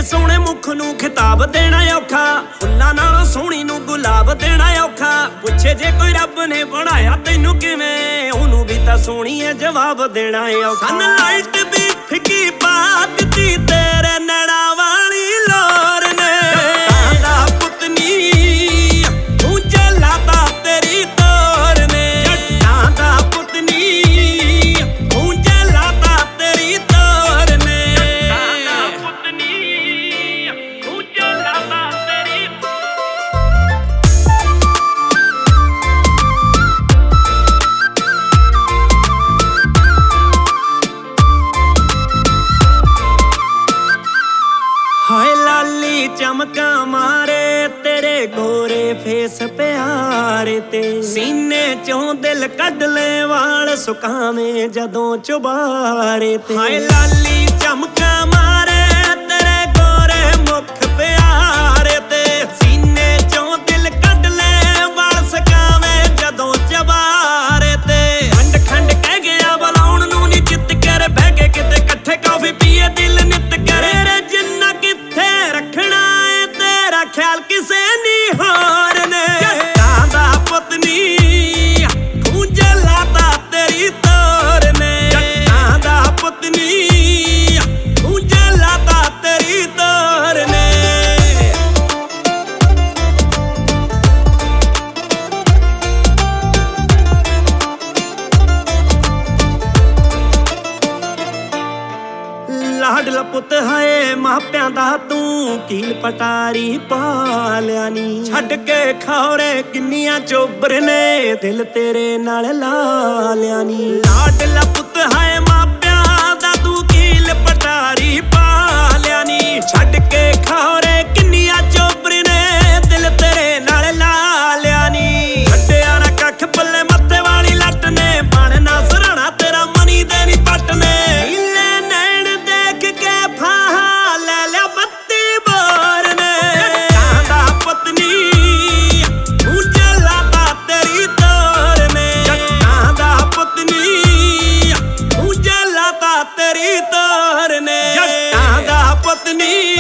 ਸੋਹਣੇ ਮੁਖ ਨੂੰ ਖਿਤਾਬ ਦੇਣਾ ਔਖਾ, ਫੁੱਲਾਂ ਨਾਲੋਂ ਸੋਹਣੀ ਨੂੰ ਗੁਲਾਬ ਦੇਣਾ ਔਖਾ। ਪੁੱਛੇ ਜੇ ਕੋਈ ਰੱਬ ਨੇ ਬਣਾਇਆ ਤੈਨੂੰ ਕਿਵੇਂ, ਉਹਨੂੰ ਵੀ ਤਾਂ ਸੋਹਣੀਏ ਜਵਾਬ ਦੇਣਾ ਔਖਾ। ਸਨਲਾਈਟ ਦੀ ਫਿੱਕੀ ਪਾ ਦਿੱਤੀ ਤੇਰੇ ਨੈਣਾ ਵਾਲੀ ਲੋਰ ਨੇ, ਜੱਟਾਂ ਦਾ ਪੁੱਤ ਨੀ ਤੂੰ ਜਲਾਤਾ ਤੇਰੀ ਤੋਰ ਨੇ, ਜੱਟਾਂ ਦਾ ਪੁੱਤ ਨੀ ਤੂੰ ਜਲਾਤਾ ਤੇਰੀ ਤੋਰ ਨੇ, ਜੱਟਾਂ ਦਾ ਪੁੱਤ ਨੀ ਤੂੰ ਜਲਾਤਾ ਤੇਰੀ। ਹਾਏ ਲਾਲੀ ਚਮਕਾਂ ਮਾਰੇ ਤੇਰੇ ਗੋਰੇ ਫੇਸ ਪਿਆਰੇ ਤੇ, ਸੀਨੇ ਚੋਂ ਦਿਲ ਕੱਢ ਲੈ ਵਾਲ ਸੁਕਾਵੇਂ ਜਦੋਂ ਚੁਬਾਰੇ ਤੇ। ਹਾਏ ਲਾਲੀ ਚਮਕਾਂ ਮਾਰੇ ਤੇਰੇ ਗੋਰੇ ਮੁਖ ਪਿਆਰੇ ਤੇ, ਸੀਨੇ ਚੋਂ ਦਿਲ ਕੱਢ ਲੈ ਵਾਲ ਸੁਕਾਵੇਂ ਜਦੋਂ ਚੁਬਾਰੇ ਤੇ। ਖੰਡ ਖੰਡ ਕਹਿ ਗਿਆ ਬੁਲਾਉਣ ਨੂੰ ਨੀ ਚਿੱਤ ਕਰ, ਬਹਿ ਕੇ ਕਿਤੇ ਇਕੱਠੇ ਕਾਫੀ ਪੀਏ ਦਿਲ ਨਿੱਤ ਕਰੇ। ਜਿੰਨਾ ਕਿੱਥੇ ਰੱਖਣਾ ਏ ਤੇਰਾ ਖਿਆਲ ਕਿਸੇ ਨੀ ਹੋਰ ਨੇ, ਜੱਟਾਂ ਦਾ ਪੁੱਤ ਨੀ ਤੂੰ ਜਲਾਤਾ ਤੇਰੀ ਤੋਰ ਨੇ, ਜੱਟਾਂ ਦਾ ਪੁੱਤ ਨੀ ਤੂੰ ਜਲਾਤਾ ਤੇਰੀ ਤੋਰ ਨੇ। ਲਾਡਲਾ ਪੁੱਤ ਹਾਏ ਮਾਪਿਆਂ ਦਾ ਤੂੰ ਕੀਲ ਪਟਾਰੀ ਪਾ ਲਿਆ ਨੀ, ਛੱਡ ਕੇ ਖੌਰੇ ਕਿੰਨੀਆਂ ਚੋਬਰ ਨੇ ਦਿਲ ਤੇਰੇ ਨਾਲ ਲਾ ਲਿਆ ਨੀ। ਲਾਡਲਾ ਪੁੱਤ ਹਾਏ ਮਾਪਿਆਂ ਦਾ ਤੂੰ ਕੀਲ ਪਟਾਰੀ ਪਾ ਲਿਆ ਨੀ, ਛੱਡ ਕੇ ਖੌਰੇ ਕਿੰਨੀਆਂ ਚੋਬਰ ਨੇ ਦਿਲ ਤੇਰੇ ਨਾਲ ਲਾ ਲਿਆ ਨੀ। ਛੱਡਿਆ ਨਾ ਕੱਖ ਪੱਲੇ ਮੱਥੇ ਵਾਲੀ ਲੱਟ ਨੇ, ਬਣ ਨਾ ਸਰਾਣਾ ਤੇਰਾ ਮਨੀ ਦੇ ਨੀ ਪੱਟ ਨੇ। ਤੇਰੀ ਤੋਰ ਨੇ, ਜੱਟਾਂ ਦਾ ਪੁੱਤ ਨੀ